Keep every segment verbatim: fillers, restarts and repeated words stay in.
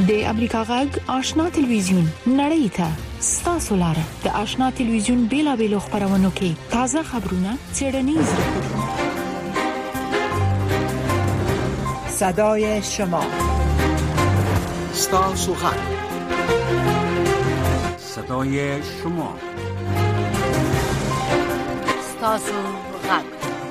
د امریکا غږ آشنا ټلویزیون نړۍ ته ستاسو لاره د آشنا ټلویزیون بیلابېلو خبرونو کې تازه خبرونه، څېړنیز راپورونه. صدای شما، ستاسو غږ، صدای شما، ستاسو غږ.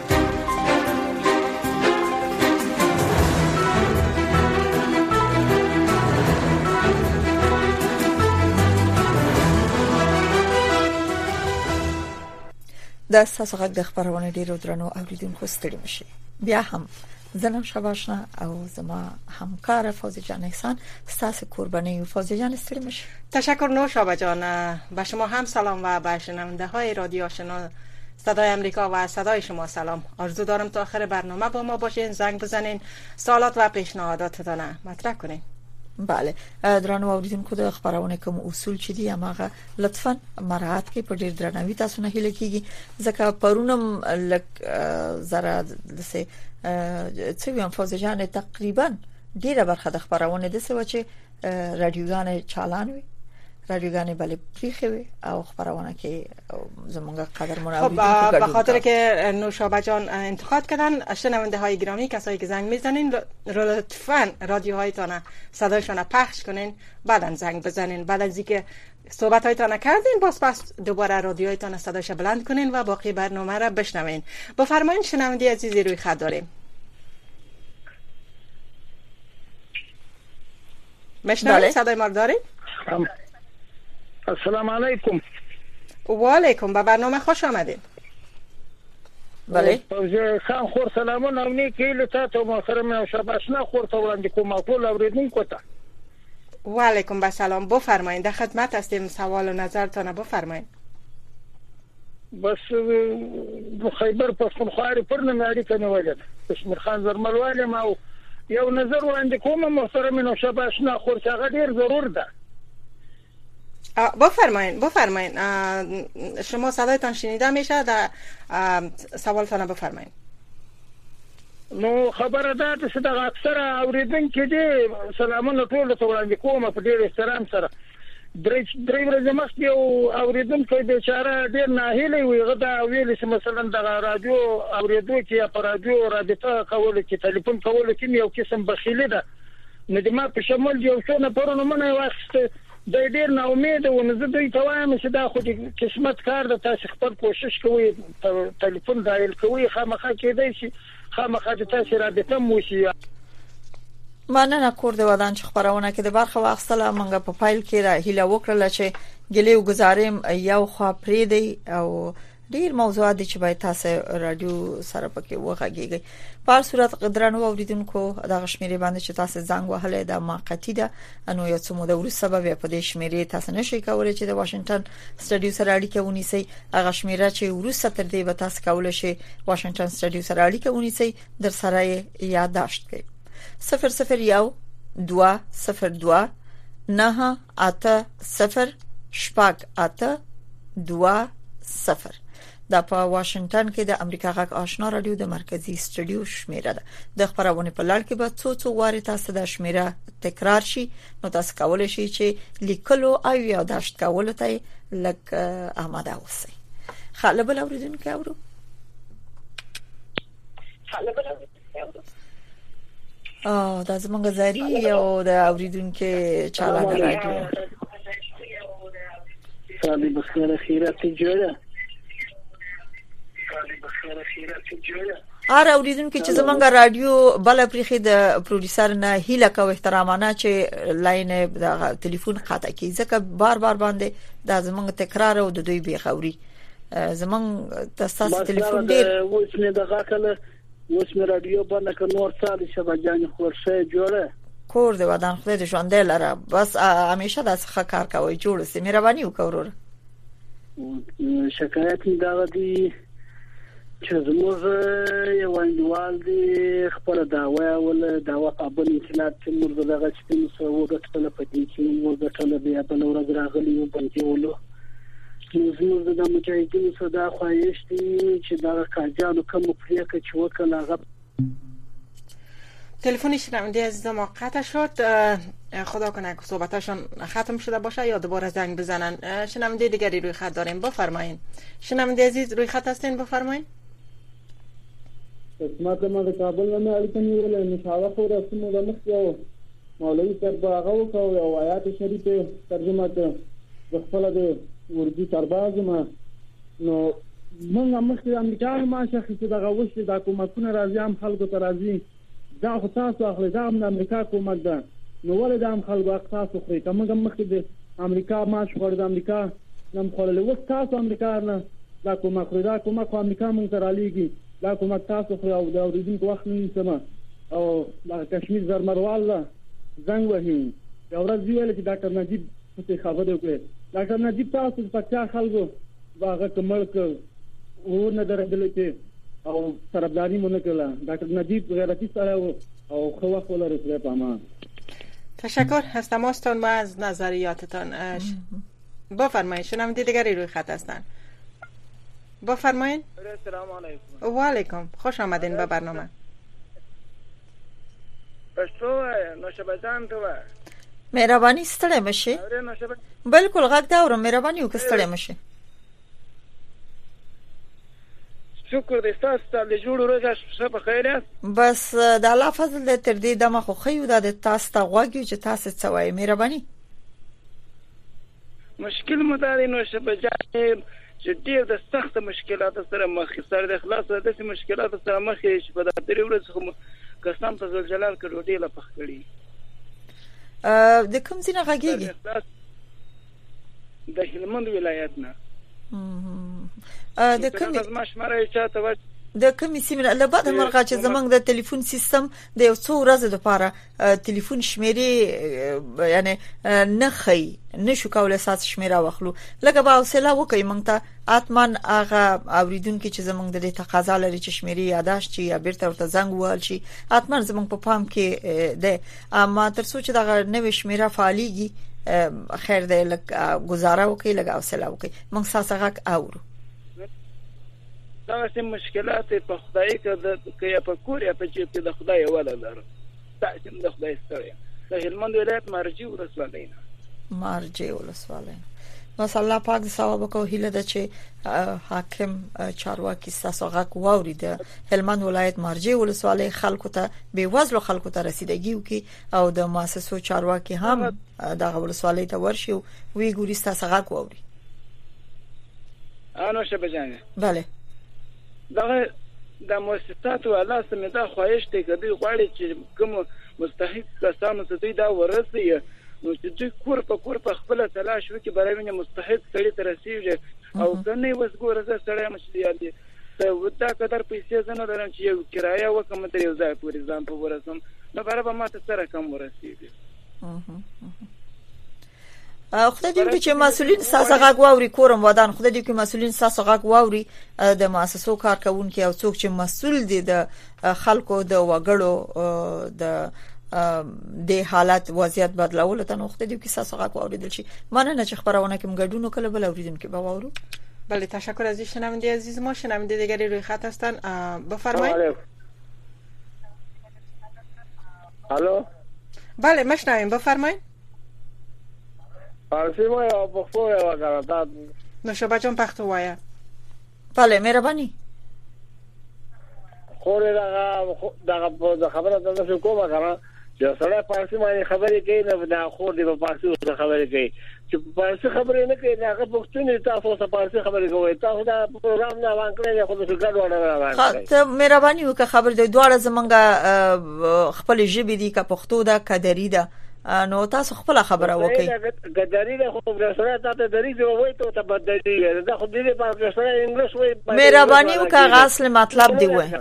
د ستاسو غږ د خبرونه ډیرو درنو اوریدونکو ستړي مشي. بیا هم زنم شباشنا او زما همکار فوزی جان احسان ستاسو قربانی و فوزی جان ستړي مشي. تشکر نوشابه جان. به شما هم سلام و به شنونده های رادیو آشنا صدای امریکا و صدای شما سلام. آرزو دارم تا آخر برنامه با ما باشین، زنگ بزنین، سوالات و پیشنهاداتتان مطرح کنین. بله درنو اوریدونکو د خبرونه کوم اصول چې دي هغه لطفا مراعات کې په ډیر درنوي تاسو نه هیله کیږي ځکه پرونم لک زره لسه څه ویم فوزي جان تقریبا ډیره برخه د خبرونه د څه و چې رادیوګان چالان وي، رادیوګان بلې پریخي وي او خبرونه کې زمونږ قدرمن اوریدونکو به خاطر که نوشابه جان انتقاد کردن شنونده های گرامی، کسایی که زنگ میزنین لطفاً رادیوهایتان صدایشان پخش کنین، بعدن زنگ بزنین. بعد از اینکه صحبت هایتان کردین باز پس دوباره رادیوهایتان صدایش بلند کنین و باقی برنامه را بشنوین. بفرمایین شنونده عزیزی روی خط داریم. مشنوین صدای ما دارین؟ السلام علیکم. و علیکم، به برنامه خوش آمدید. بله خان خور سلامونه او نیکی له تاسو محترم او شباشنا خور ته وړاندې کوم ټول اوریدونکو ته. و علیکم به سلام. بفرمایید، در خدمت هستیم، سوال و نظرتان بفرمایید. بس خیبر پښتونخوا پر نه اړیکه نه وجد کشمیر خان زرملواله ما یو نظر وړاندې کوم محترم او شباشنا خور ته هغه ډیر ضرور ده. بفرمایید بفرمایید شما صدایتان شنیده میشه، در سوالتان بفرمایید. نو خبره ده چې دا اکثر اوریدونکو دي سلامونه ټول ته وړاندې کوم په ډیر احترام سره. درې درې ورځې مخکې یو اوریدونکو بیچاره ډیر ناهیلی وي، غدا ویل چې مثلا د رادیو اوریدو کې په رادیو رابطه کول کې ټلیفون کول کې یو قسم بخیلی ده. نو د ما په شمول یو څو نه پرونه منه واسطه د ډیر نا امید و نه زه دوی ته وایم چې دا خو د قسمت کار ده، تاسو خپل کوشش کوئ، ټلیفون دایل کوئ، خامخا کېدای شي خامخا د تاسو رابطه مو شي. مننه کور د ودان چې خبرونه کې د برخه واخصله منګه په فایل کې را هیله وکړه چې ګلې وګزارم یو خوا پرې دی او ډیر موضوعات دي چې باید تاسو رادیو سره پکې وغږیږئ. په هر صورت قدرانو اوریدونکو د غشمیرې باندې چې تاسو زنګ وهلې د موقتی ده، انو یو څه موده وروسته به په دې شمیرې تاسو نشئ کولای چې د واشنگټن سټډیو سره اړیکه ونیسئ. هغه شمیره چې وروسته تر دې به تاسو کولای شئ واشنگټن سټډیو سره اړیکه ونیسئ، در سره یادداشت کړئ صفر صفر یو دوه صفر دوه نه اته صفر شپږ اته دوه صفر. دا په واشنگټن کې د امریکا غږ آشنا رادیو د مرکزی سټډیو شمیره ده. د خبرونه په لړ کې به څو څو واره تاسو د شمیره تکرار شي، نو تاسو کولای شئ چې لیکلو او یادداشت کولو ته لکه آماده اوسئ. خاله بل اوریدونکو اورو خاله بل اوریدونکو او دا زمونږ زری او د اوریدونکو چالان رادیو سالي بخیر خیرات جوړه ار اوریدونکو چې زمونږ رادیو بل پرخي د پروډوسر نه هیله کو احترامانه چې لاین د ټلیفون قطع کی ځکه بار بار باندې دا زمونږ تکرار او د دوی به خوري زمونږ تاسو ټلیفون ډیر اوس نه دغه کله اوس مې رادیو باندې ک نور سال شبجان خورشه جوړه کور د ودان خدای دې ژوند لره بس همیشه د ښه کار کوي جوړ سي مهرباني وکړور. شکایت دا دی چې زموږ یو انډوال دی خپل داوا ول داوا په بل انقلاب چې موږ دغه چې نو وګټل په دې چې موږ وګټل بیا بل ورځ راغلی و باندې ولو زموږ د مجاهدینو صدا خواهش دي چې دا کاجانو کوم پریکه چې وکړه هغه تلفن شنونده عزیز ما قطع شد. خدا کنه که صحبتاشون ختم شده باشه یا دوباره زنگ بزنن. شنونده دیگری روی خط داریم، بفرمایید. شنونده عزیز روی خط هستین، بفرمایید. قسمت ما د کابل نه اړیکه نیولې مشاوره خو رسمو د مخ یو مولوي صاحب هغه وکړ او آیات شریفه ترجمه کړ د خپل د اردو سرباز ما نو موږ مخکې امریکا ما شخصي دغه وشي د حکومتونو راځي هم خلکو ته راځي دا خو تاسو اخلي دا هم د امریکا حکومت ده نو ولې دا هم خلکو اقتصاد خوري کومه مخکې د امریکا ما شو د امریکا نم خلل و تاسو امریکا نه دا کومه خوري دا کومه خو امریکا مونږ ته رالیږي دا کومه تاسو خو او دا ورېدونکو وخت نه سم او د کشمیر زرمروال زنګ وهي دا ورځ ویل چې ډاکټر نجیب څه خبره وکړه ډاکټر نجیب تاسو په چا خلکو واغه کمل ک و نه درغلی چې او طرفداري مونږ کړه ډاکټر نجیب غیرتی سره او خو خو لري په پامان. تشکر از تماستان و از نظریاتتان. بفرمایید. شنونده دیگری روی خط هستن. بفرمایید. السلام علیکم. و علیکم. خوش آمدین به برنامه. پښتو نوشابهجان ته و. مهرباني ستړی مشي. بالکل غږ دا ورو مهرباني وکړه ستړی مشي. شکر دې تاسو ته د جوړ ورځ څه په خیر یاست. بس د الله فضل دې تر دې دمه خو خیو د تاسو ته غوږی چې تاسو څه وایي مهرباني. مشکل مداري نوشابهجان چې ډېر د سخت مشکلات سره مخ سره د خلاص د مشکلات سره مخ شي په دغه ورځ خو قسم په زل جلال کړو ډېر لا پخ کړی. ا د کوم ځای نه غږیږي؟ د هلمند ولایت نه. ا د کوم مشمره چاته د کوم سیمه له بعد مرغه چې زمنګ د ټلیفون سیستم د یو څو ورځې لپاره ټلیفون شمیرې یعنی نه خي نشو کولای سات شمیره واخلو لکه با حوصله وکي مونږ ته اتمن هغه اوریدونکو چې زمنګ د تقاضا لري چې شمیرې یاداشت چې یا بیرته ورته زنګ وال شي اتمن زمنګ په پام کې ده اما تر څو چې دا نوې شمیره فعالیږي خیر ده لکه گزاره وکي لکه حوصله وکي مونږ ساسغه اورو. دا سم مشکلات په خدای کې د په کور یا په چې د خدای ولا لر تاسو د خدای سره د هلمند ولایت مرجع ورسولای نه مرجع ورسولای نو الله پاک د ثواب کو هله د چې حاکم چارواکي ساسغه کووري د هلمند ولایت مرجع ورسولای خلکو ته به وزلو خلکو ته رسیدګي وکي او د مؤسسو چارواکي هم د ورسولای ته ورشي وی ګوري ساسغه کووري. انو شبجانه bale دغه د مؤسسات او الله سمه دا خواهش ته کوي غواړي چې کوم مستحق کسانو ته دوی دا ورسي نو چې دوی کور په کور په خپل تلاش وکړي برابرونه مستحق سړي ته رسیږي او کنه وسګور زه سړی مشتیان دي ته ودا قدر پیسې زنه درم چې یو کرایه وکم ته یو ځای پورې ځان په ورسم نو برابر ما ته سره کم ورسیږي. خدای دې چې مسولین ساسغه غواوري کورم ودان خدای دې چې مسولین ساسغه غواوري د مؤسسو کارکونکو او څوک چې مسول دي د خلکو د وګړو د د حالت وضعیت بدلول ته نو خدای دې چې ساسغه غواوري دل شي مننه چې خبرونه کوم ګډونو کله بل اوریدونکو به واورو. بله تشکر از شنونده عزیز ما. شنونده دیگری روی خط هستن بفرمایید. الو بله مشنویم بفرمایید. فارسی ما یا پښتو یا وکړه نوشابه جان پښتو وایا. بله مهرباني. خو دغه دغه خبره د کومه کنه چې سره فارسی باندې خبرې کوي نه دا خو دې په فارسی خبرې کوي چې په فارسی خبرې نه کوي هغه پښتون تاسو ته فارسی خبرې کوي تاسو دا پروګرام نه وان کړی خو څه ګډ وډه راغلی. ته مهرباني وکړه خبر دې دواړه زمونږه خپل ژبې دي که پښتو ده که دري ده نو تاسو خپل خبره وکړئ. ګداري له خو پروفیسور ته دري دی وای ته تبدلی دا خو دې په پروفیسور انګلیش وای. مهرباني وکړه اصل مطلب دی وای.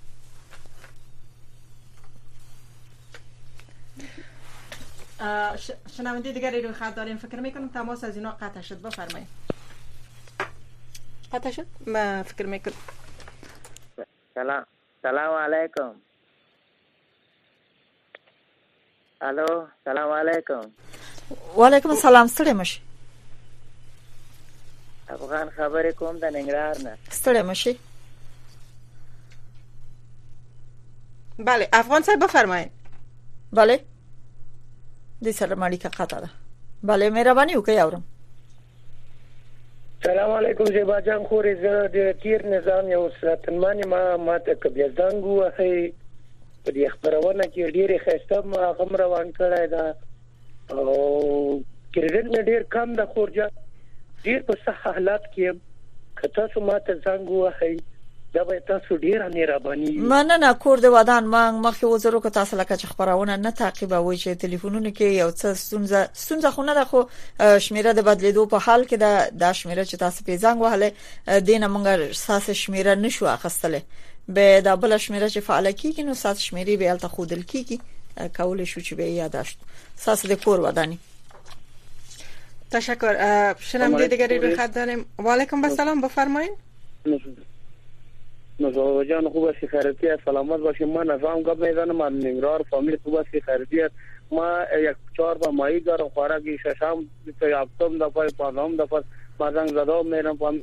شنونده دیگری روی خط داریم فکر میکنم تماس از اینا قطع شد. بفرمایید. قطع شد ما فکر میکنم. سلام سلام علیکم. الو سلام علیکم. وعلیکم السلام. ستړی مشي. افغان خبرې کوم د ننګرهار نه. ستړی مشي. بله افغان صاحب بفرمایید. بله د سره ماړی کا قطع ده. بله مهرباني وکړئ اورم. سلام علیکم زیبا جان خوري زه د تیر نظام یو ساتنمن ما ماته کبیا زنګ وهي په دې خبرونه کې ډېر خسته ما غم روان کړای دا او کریډټ مې ډېر کم د خورجا ډېر په صح حالات کې کته سو ماته زنګ وهي دا به تاسو ډیر مهرباني مننه کور د ودان ما مخکې وزرو که تاسو لکه خبرونه نه تعقیبوي چې ټلیفونونه کې یو څه ستونزه ستونزه خو نه ده خو شمیره د بدلیدو په حال کې دا د شمیره چې تاسو په زنګ وهله دینه مونږه ساس شمیره نشو اخستله به د بل شمیره چې فعال کیږي نو ساس شمیري به الته خودل کیږي کول شو چې به یاداشت ساس د کور ودانی. تشکر. شنونده دیگری رو خط داریم. و علیکم السلام بفرمایید. نو جان خوب است خیرتی سلامت باشید. ما نظام گپ میزنم من نگران فامیل خوب است خیرتی ما یک چهار با ماهی دارم خوراکی ششم تا هفتم دفعه پنجم دفعه ما زنگ زدم میرم فامیل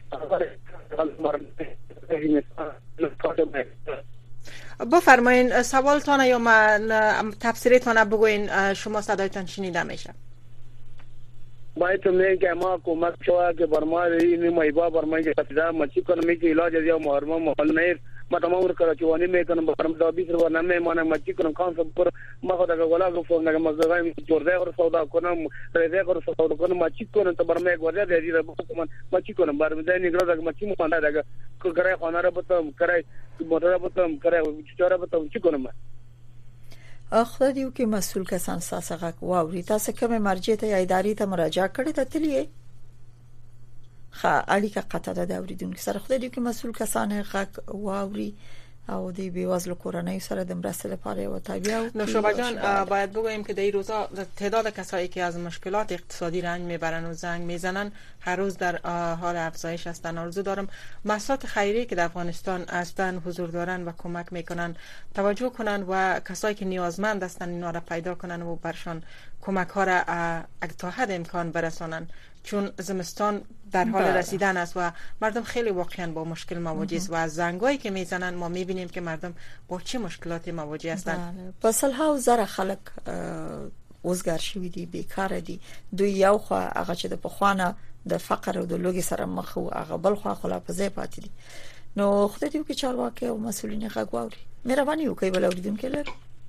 بفرمایید سوالتان یا من تفسیرتان بگوین شما صدایتان شنیده میشه. باید تو میگه ما کمک شوه که برما این مایبا برما که تفیدا مچی کنم میگه علاج یا محرم محل نه ما تمام کراچوانی میکنم برم دا بیست رو نمی مانه مچی کنم کانسب کنم ما خدا که گلا گفتم نگه مزدگایم جورده رو سودا کنم رزه رو سودا کنم مچی کنم تو برما یک وجه دیدی رو بکنم مچی کنم برم دای نگران که مچی مانده دگه کرای خانه رو بتم کرای موتر رو بتم کرای چهار بتم چی کنم. خدای دیو کې مسؤل کسان ساسغه واوري تاسو کوم مرجع ته یا ادارې ته مراجعه کړې ده تلې خا اړیکه قطع ده د اوریدونکو سره. خدای دیو کې مسؤل کسان غږ واوري او د بیوازل کورنۍ سره د مرسته لپاره او تابع. نو شما جان باید بگوییم که در این روزا تعداد کسایی که از مشکلات اقتصادی رنج میبرن و زنگ میزنن هر روز در حال افزایش هستند. آرزو دارم مؤسسات خیریه که در افغانستان هستند حضور دارن و کمک میکنن توجه کنن و کسایی که نیازمند هستند اینا را پیدا کنن و برشان کمک ها را تا حد امکان برسانن چون زمستان در حال بله. رسیدن است و مردم خیلی واقعا با مشکل مواجه است و از زنگایی که میزنن ما میبینیم که مردم با چه مشکلاتی مواجه هستند. پسل ها زره خلق اوزګار شوی دي بیکار دي دوی یو خو هغه چې د پخوانه د فقر او د لوګي سره مخ او هغه بل خو خلا په ځای پاتې دي. نو خدای دې وکړي چارواکي او مسؤلین غږ واوري. مهرباني وکړئ بل اوریدونکو لر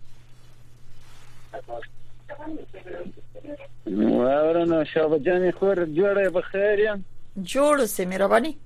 ورنه شابه جان خور جوړه په خیر یم جوړ سه مهرباني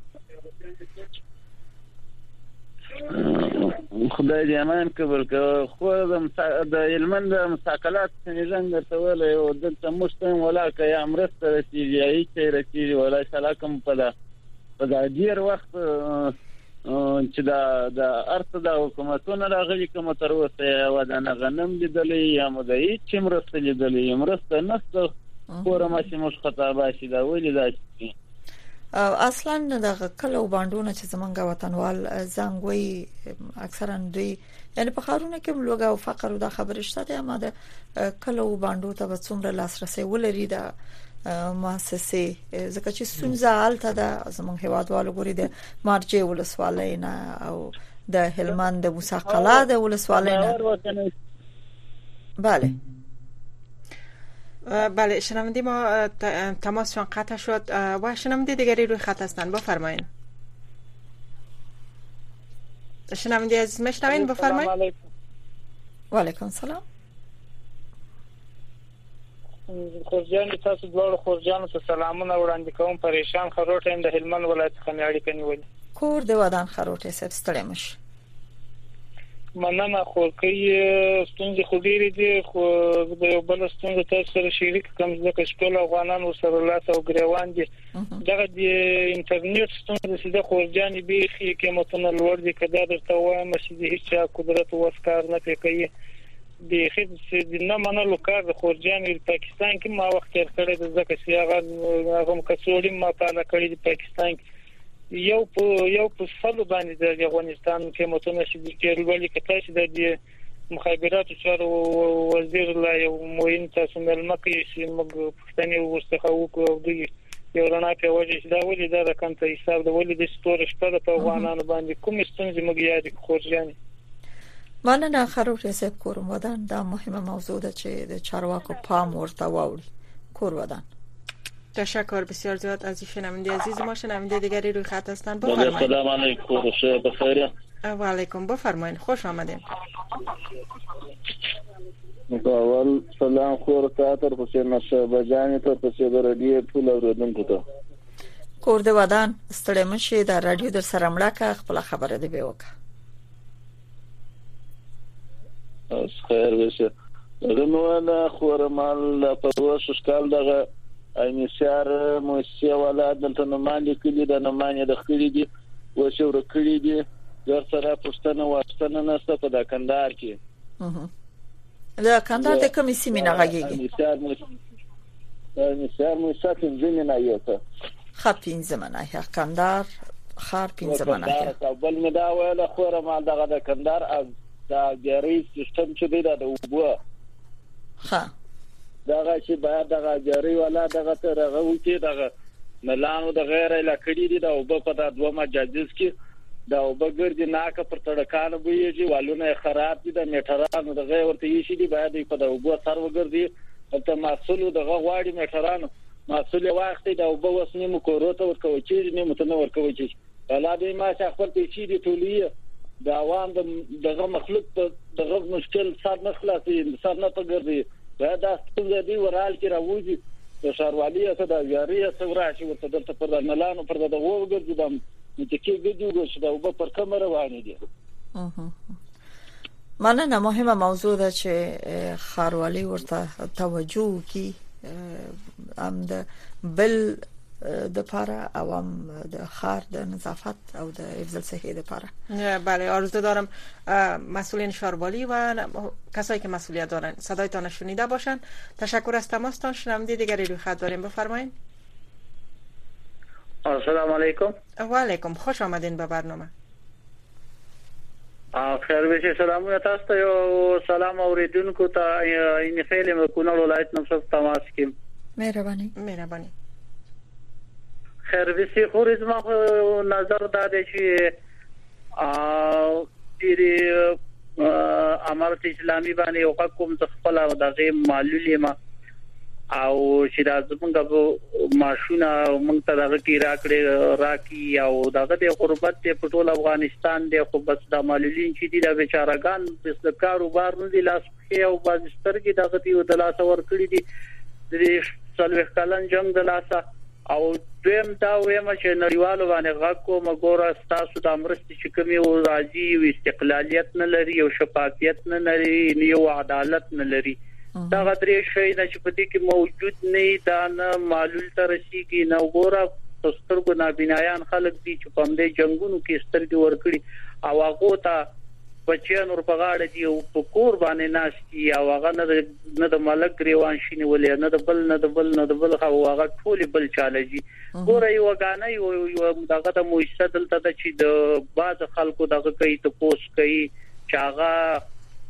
خدای دې امان قبول کړي. خو د علمن د مساقلات څنګه درته ویل او دلته مستم ولا که یا مرسته رسیږي یا هیڅ رسیږي ولا سلاکم په دا په دا ډیر وخت چې دا د ارته د حکومتونو راغلي کوم تر اوسه و دا نه غنم لیدلې یا مو د هیڅ مرسته لیدلې مرسته نشته خورما چې مش خطابه شي دا ویل دا شي اصلا د کلو باندونه چې زمونږ وطنوال زنګوي اکثرا دوی یعنی په خارونه کې لوګه او فقر او د خبره شته اما د کلو باندو ته څومره لاسرسي ولري د مؤسسه ځکه چې ستونزه حالته د زمونږ هوادوالو ګوري د مارجه ولسوالۍ نه او د هلمند د مساقلا د ولسوالۍ نه. بله بله شنونده ما تماسشان قطع شد و شنونده دیگری روی خط هستند بفرمایید. شنونده عزیز میشنوین بفرمایید. و علیکم السلام. خورجان تاسو دوه خورجان ته سلامونه وړاندې کوم. پریشان خروټ هم د هلمند ولایت څخه اړیکه نیولې. کور د ودان خروټه سب ستړی مش مننه خو کې ستونزې خو ډېرې دي خو د یو بل ستونزې تاسو سره شریک کوم ځکه چې ټول افغانان ورسره لاس او ګریوان دي. دغه د انټرنیټ ستونزې د خورجانې بیخي قیمتونه لوړ دي کدا درته وایم چې هیڅ قدرت وسکار نه کوي بیخي د نه منلو کار د خورجانې پاکستان کې ما وخت تیر کړی د ځکه چې هغه هغه کڅوړي ما تعالی کړی د پاکستان یو په یو په سلو باندې د افغانستان قیمتونه چې د کېرولې کته چې د مخابراتو چارو وزیر لا یو موین تاسو ملمکې چې موږ پښتني ورڅخه وکړو د یو رڼا په وجه چې دا ولې دا رقم ته حساب د ولې د ستوري شپه په افغانانو باندې کوم ستونزې موږ یاد خورجانې مننه خروټ صاحب کور ودان دا مهمه موضوع ده چې د چارواکو پام ورته واوړي. کور ودان تشکر بسیار زیاد از شنونده عزیز ما. شنونده دیگری روی خط هستن. بفرمایید. سلام علیکم. شب بخیر. و علیکم. بفرمایید. خوش آمدید. اول سلام خور تاتر حسین نشابه جانی ته په سیده رادیو ټول اوریدونکو ته. کور د ودان ستړی مشه د رادیو در سره مړه کا خپل خبره دی به وکړه. اس خیر وشه. دغه نو خور مال په وښ کال دغه انیشار موسی ولا دلته نو باندې کلی د نو باندې د خړې دي و شو رکړې دي در سره پښتنه واستنه نسته په د کندهار کې. اها د کندهار د کومې سیمې نه غږیږي؟ انیشار موسی انیشار موسی څنګه نه یوته خپین زمانه یا کندهار خار پین زمانه یا بل مې دا ویل خور مال دغه د کندهار از دا ګری سیستم چې دی د وبو ها دغه چې باید دغه جاری ولا دغه ترغه وکي دغه ملانو د غیر علاقې دي دا وب په د دوه مجاجز کې دا وب ګرځي ناکه پر تړکان بويږي والونه خراب دي د میټرانو د غیر ورته یشي دي باید په د وب سر وګرځي ته مسول دغه غواړي میټرانو مسول وخت دا وب وسنی مو کوروته ورکوي چې نه متنه ورکوي چې ولا به ما چې خپل پیچې دي ټولې دا عوام دغه مخلوق دغه مشکل سر نه خلاصي سر نه پګرځي دا د ستونزې دی ورال کې راوځي د شاروالي ته د یاري څو راشي ورته دلته پر ملانو پر د وګرځي د متکی ګډو چې دا وب پر کمر روان دي. اها مننه مهمه موضوع ده چې خاروالي ورته توجه کی ام د بل د پاره او هم د خار د نظافت او د افضل صحی د پاره. بله آرزو دارم مسئولین شاروالی و کسایی که مسئولیت دارن صدایتان شنیده باشن. تشکر از تماستان. شنونده دیگری روی خط داریم. بفرمایید. السلام علیکم. و علیکم. خوش آمدین به برنامه. خیر بشه. سلام تاسو ته او سلام اوریدونکو ته این خیلی مکونه ولایت نمسو تماس کیم. مهربانی. مهربانی. خیر بسی خورز ما نظر داده چې ا دې امارت اسلامي باندې او حکومت خپل او دغه معلولی ما او چې د زمونږ ماشونه مونږ ته دغه کی راکړي راکی او دغه د قربت په ټول افغانستان دی خو بس د معلولین چې دي د بیچارهګان د کاروبار نه دي لاس او بازسترګي دغه دی د لاس ور کړی دي د څلوي کلن جنگ د لاسه او دویم دا وایم چې نړیوالو باندې غږ کوم ګوره تاسو د امرستي چې کومي او راځي او استقلالیت نه لري او شفافیت نه لري نیو عدالت نه لري دا غدري شي چې په دې کې موجود نه دا نه معلول ترسي کې نه ګوره سترګو نابینایان خلک دي چې په دې جنگونو کې سترګې ورکړي او هغه ته بچیان ور په غاړه دي او په کور باندې ناشتي او هغه نه د ملک ریوان شینی ولې نه د بل نه د بل نه د بل هغه ټول بل چالهږي ګوره یو غانه یو دغه د موسسه دلته چې د باز خلکو دغه کوي ته پوس کوي چې هغه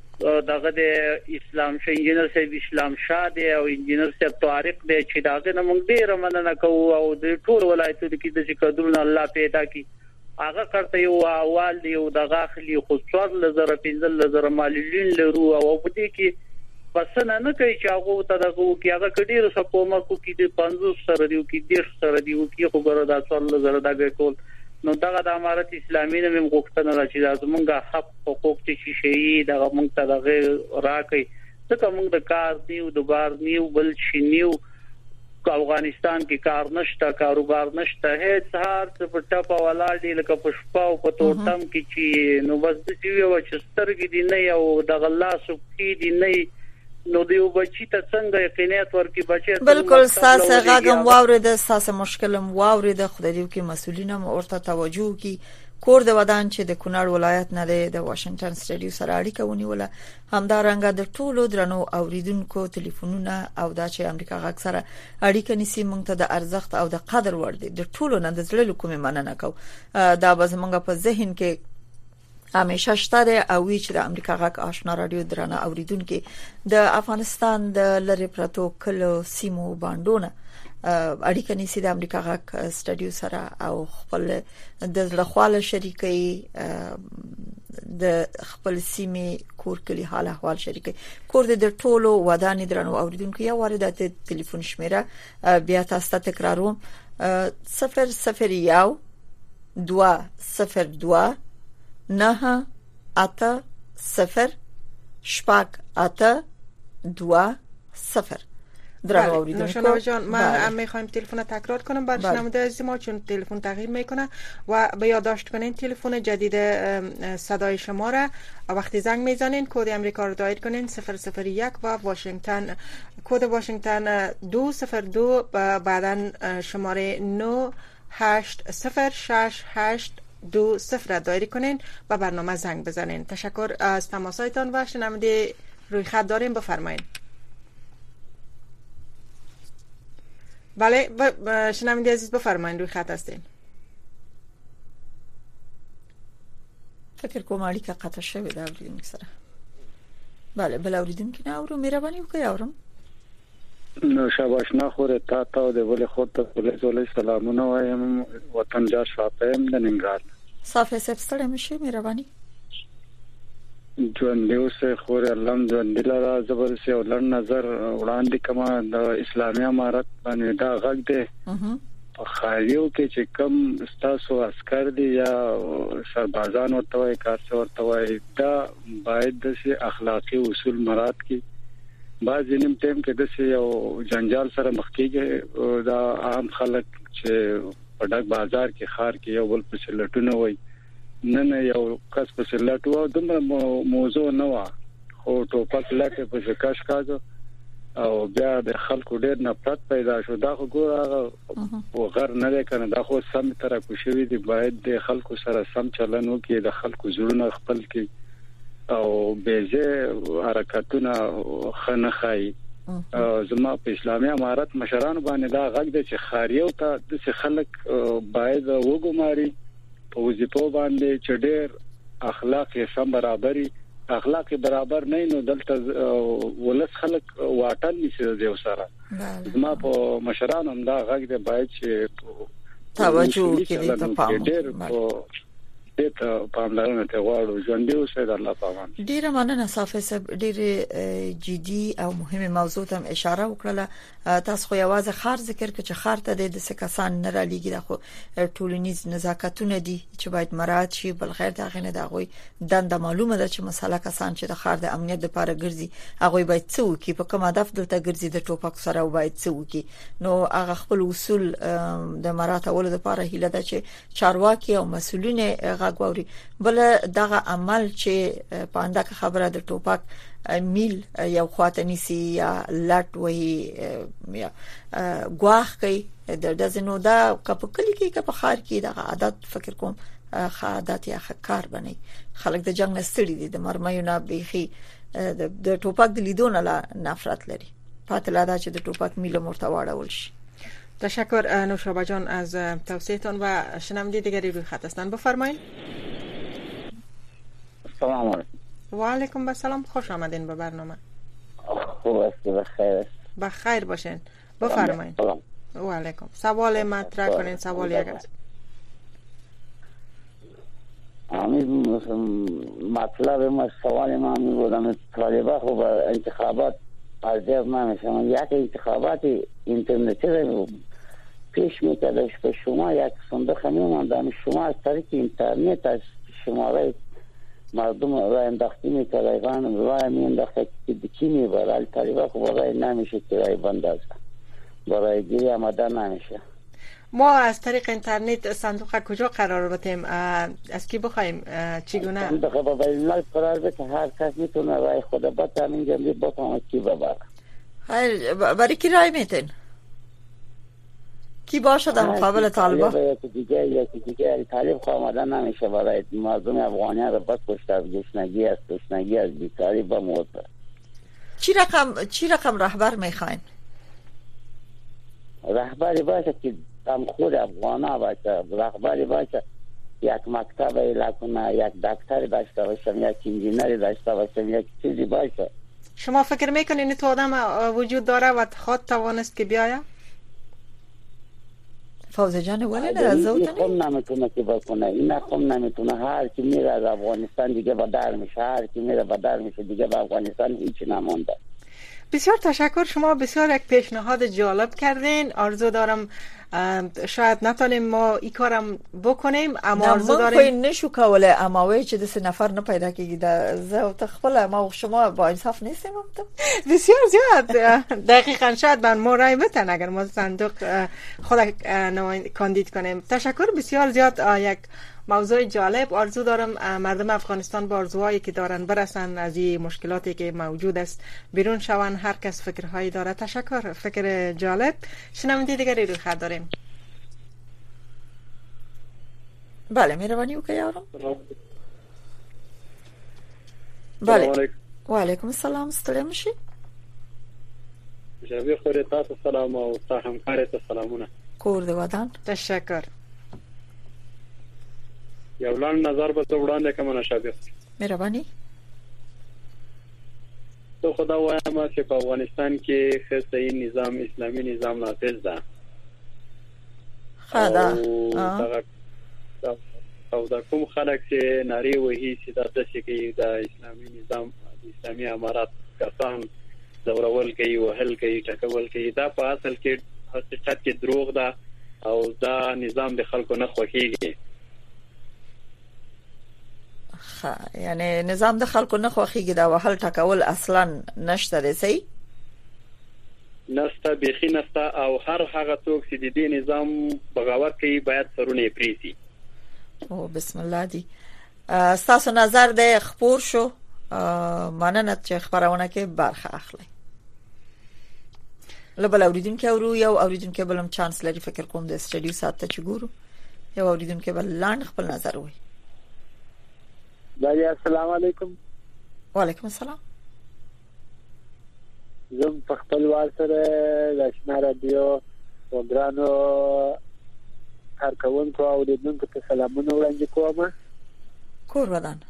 دغه د اسلام شه انجینر صاحب اسلام شاده او انجینر صاحب طارق دی چې داغه نه مونږ ډیر مننه کوو او د ټول ولایتونو کې د قدرونه الله پیدا کړي هغه کړته یو اول دی او دغه اخلي خو څوار لزر پنځل لزر مالولین لرو او په دې کې پسنه نه کوي چې هغه ته دغه کې هغه کډیر سپومه کو کې د پنځوس سره دی کې ډیر سره دی کې خو ګره د څوار لزر دغه ټول نو دغه د امارت اسلامي نه مغوښتنه راځي چې زمونږه حق حقوق چې شي دغه مونږ ته دغه راکې څنګه مونږ د کار دیو د بار نیو بل شنیو افغانستان کې کار نشته کاروبار نشته هیڅ هر څه په ټاپه ولاړ دي لکه په شپه او په تورتم کې چې نو بس د سی یو چې سترګې دي نه او د غلا سپکی دي نه نو دیو بچی ته څنګه یقینیت ورکی بچی بالکل ساس غاګم واورید ساس مشکلم واورید خدای دې کې مسؤلینم ورته توجه کی کور د ودان چې د کونړ ولایت نه د واشنگټن سټډیو سره اړیکه ونیوله همدارنګه د ټولو درنو اوریدونکو ټلیفونونه او دا چې امریکا غږ سره اړیکه نسی مونږ ته د ارزښت او د قدر ور دي د ټولو نه د زړه کومه مننه کو دا به زمونږ په ذهن کې همیشه شته او وی چې د امریکا غږ آشنا رادیو درنه اوریدونکو د افغانستان د لری پرتو کلو سیمو باندونه اړیکه نسی د امریکا غږ سټډیو سره او خپل د زړه خواله شریکي د خپل سیمې کور کلی حال احوال شریکي. کور د ټولو ودانې درنو اوریدونکو یا واردات ټلیفون شمیره بیا تاسو ته تکراروم صفر صفر یو دوا صفر دوا نه اته صفر شپږ اته دوا صفر. درنو اوریدونکو شنوندگان جان ما میخوایم تلفن تکرار کنم برای شنونده عزیز ما چون تلفن تغییر میکنه و به یادداشت کنین تلفن جدید صدای شما را وقتی زنگ میزنین کد امریکا رو دایر کنین صفر صفر یک و واشنگتن کد واشنگتن دو صفر دو بعدن شماره نه هشت صفر شش هشت دو صفر دایر کنین و برنامه زنگ بزنین. تشکر از تماسایتان و شنونده روی خط داریم بفرمایید. بله شنونده عزیز بفرمایید روی خط هستین. فکر کوم اړیکه قطع شوه دا اوریدونکو سره. بله بل اوریدونکو نه اورو مهرباني وکړئ اورم. نو شاباش نه خوره تا تا د ولې خود ته پولیس ولې سلامونه وایم وطن جار شاپم د ننګرهار. صافه سپستړې مشه مهرباني. جون دیوسه خوره علم جون دلاره زبرسه ولر نظر وړاندې کما د اسلامي امارت باندې دا غږ دی په خالیو کې چې کم ستاسو عسكر دي یا سربازان ورته وي کارڅ ورته وي دا باید د اخلاقی اصول مراد کی بعض نیم ټیم کې د یو جنجال سره مخ کېږي دا عام خلک چې په ډک بازار کې خار کې یو بل په لټونه وي نه نه یو کس په لټو او دمر موضوع نه و خو ټوپک لټه په شکاش کاږي او بیا د خلکو ډېر نفرت پیدا شو. دا خو ګوره وغیر نه کنه دا خو سم تر کوشوي دی باید د خلکو سره سم چلن وکړي د خلکو زړونه خپل کې او بیزه حرکتونه خنه خای زما په اسلامي امارت مشران باندې دا غږ دی چې خاریو ته د خلک باید وګماري په وظیفو باندې چې ډېر اخلاق یې سم برابرۍ اخلاق برابر نه نو دلته ولس خلک واټن نشي دی وسره زما په مشران هم دا غږ دی باید چې توجه کړي ته پام ته پاملرنه ته غواړو ژوند اوسه د الله پامان. ډیره مننه صافه صاحب ډیره جدي او مهمه موضوع ته اشاره وکړه. تاسو خو یوازې خار ذکر کړ چې خار ته د سکسان نه را لګي د خو ټولنیز نزاکتونه دي چې باید مراعات شي بل خیر دا غنه دا غوي دنده معلومه ده چې مسله کسان چې د خار د امنیت لپاره ګرځي هغه باید څه وکړي په کوم هدف دلته ګرځي د ټوپک سره باید څه وکړي نو هغه خپل اصول د مراعات اول لپاره هیله ده چې چارواکي او مسؤلین غواړي بل دغه عمل چې پاندا خبره د ټوپک میل یو خاطنی سی یا لټ وی یا غواخ کوي د دزنو دا کپ کلی کې کپ خار کې د عادت فکر کوم عادت یا کار بني خلک د جنگ نستړي دي د مرمایو نه بيخي د ټوپک د لیدون لا نفرت لري پاتلا دا چې د ټوپک میل مرتواړول شي. تشکر نوشابه جان از توصیهتان و شنونده دیگری روی خط هستند بفرمایید. سلام علیکم. و علیکم السلام خوش آمدین به برنامه. خوب است بخیر است. بخیر باشین بفرمایید. و علیکم سوال مطرح کنین سوال یک است. آمین مطلب ما سوال ما می بودم طالبا خوب انتخابات حاضر نمیشم یک انتخابات اینترنتی رو پیش میکردش به شما یک صندوق میموندم شما از طریق اینترنت از شماره مردم رای انداختی میکرد رای میانداخته که دکی میبره طالبا خوب رای نمیشه که رای بندازه برای گیری آمده نمیشه. ما از طریق اینترنت صندوق کجا قرار بدیم از کی بخوایم چگونه صندوق با بین‌الملل قرار بده هر کس میتونه رای خود بده همینجا می بفهمه کی ببره. خیر برای کی رای میتین کی باشه در مقابل طالبان یکی دیگه یکی دیگه طالب خو آمدن نمیشه برای مردم افغانیان رو بس کشته از گشنگی از تشنگی از بیکاری با موت. چی رقم چی رقم رهبر میخواین؟ رهبری باشه که هم خود افغانا باشه رهبری باشه یک مکتب ایله کنه یک دکتری داشته باشم یک انجینری داشته باشم یک چیزی باشه. شما فکر میکنین تو آدم وجود داره و خود توانست که بیاید؟ فوزه جان ولی نه از این خون نمیتونه که بکنه، این خون نمیتونه. هر کی میره از افغانستان دیگه بدر میشه، هر کی میره بدر میشه دیگه. به افغانستان هیچ نمونده. بسیار تشکر. شما بسیار یک پیشنهاد جالب کردین. آرزو دارم شاید نتونیم ما این کارم بکنیم، اما آرزو داریم خو نشو کوله، اما وای چې د سه نفر نه پیدا کیږي د زه ته خپل ما شما با انصاف نیستم. بسیار زیاد دقیقاً شاید من ما رای بتن اگر ما صندوق خود کاندید کنیم. تشکر بسیار زیاد. یک موضوع جالب. آرزو دارم مردم افغانستان با آرزوهایی که دارن برسن، از این مشکلاتی که موجود است بیرون شون. هر کس فکرهایی داره. تشکر، فکر جالب. شنونده دیگری رو خط داریم. بله مهربانی وکړئ یارم. بله و علیکم السلام. ستړي مشي. جوابي خوري تاسو سلام او تاسو همکار ته سلامونه. کور دی ودان. تشکر. یو لاند نظر به وړاندې کوم نشابه. مهرباني. تو خدا وایم چې په افغانستان کې خصوصي نظام اسلامي نظام نافذ ده. خدا. او دا کوم خلک چې ناری وهي چې د داسې کې د اسلامي نظام اسلامي امارات کسان زورول کوي، وهل کوي، ټکول کوي، دا په اصل کې حقیقت کې دروغ ده او دا نظام د خلکو نه خوښيږي. ها یعنی نظام د خلکو نه خوښيږي دا وهل ټکول اصلا نشته دی. صحیح نسته، بيخي نسته. او هر هغه څوک چې د دې نظام بغاوت کوي باید سرونه پریسي. او بسم الله دی. تاسو نظر د خبر شو مننه چې خبرونه کې برخه اخلي. لبل اوریدونکو اورو یو اوریدونکو بلم چانس لري فکر کوم د استډیو ساته چې ګورو یو اوریدونکو بل لاند خپل نظر وي. بله السلام علیکم. وعلیکم السلام. زم په خپل وار سره د آشنا رادیو پروګرامو هر کوونکو او د دونکو ته سلامونه وړاندې کوم. کور ودان.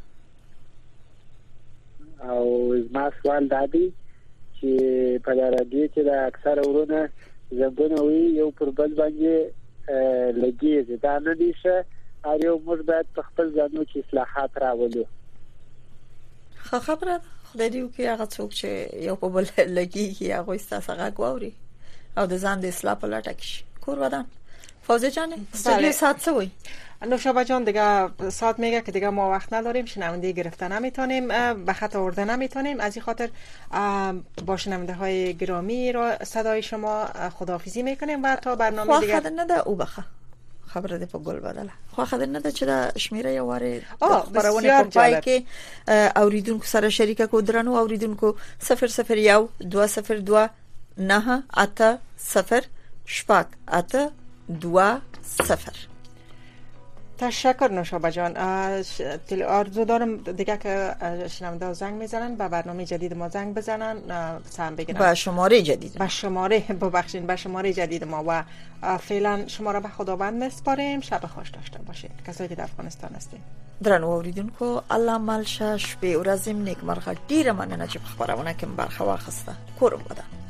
او زما سوال دا دی چې په رادیو کې د اکثر ورونه زمونه وي یو پر بل باندې لګي دا نه دي شه هر یو موږ باید په خپل ځانو کې اصلاحات راولو. خو خبره خدای دې وکړي هغه څوک چې یو په بل لګي هغه ستاسو غواړي او د ځان د اصلاح په لټه کې. کور ودان. فوزه جان استودیو ساعت څه وي؟ نوشابه جان دیگه ساعت میگه که دیگه ما وقت نداریم، شنونده گرفته نمیتونیم، به خط آورده نمیتونیم. از این خاطر با شنونده های گرامی را صدای شما خداحافظی میکنیم و تا برنامه دیگه. خو خدای نده او بخه خبره ده په ګل بدله. خو خدای نده چې دا شمیره یو واره خبرونه په پای کې اوریدونکو سره شریکه کو درنو اوریدونکو صفر صفر یو دو صفر دو نه اته صفر شپږ اته دو صفر. تشکر نوشابه جان. آرزو دارم دیگه که شنونده زنگ میزنن به برنامه جدید ما زنگ بزنن سهم بگیرن با شماره جدید با شماره ببخشید با شماره جدید ما و فعلا شما را به خداوند میسپاریم. شب خوش داشته باشید کسایی که در افغانستان هستین. درنو اوریدونکو الله مل شش به ورځم نیک مرغه ډیره مننه چې خبرونه کوم برخه واخسته. کور ودان.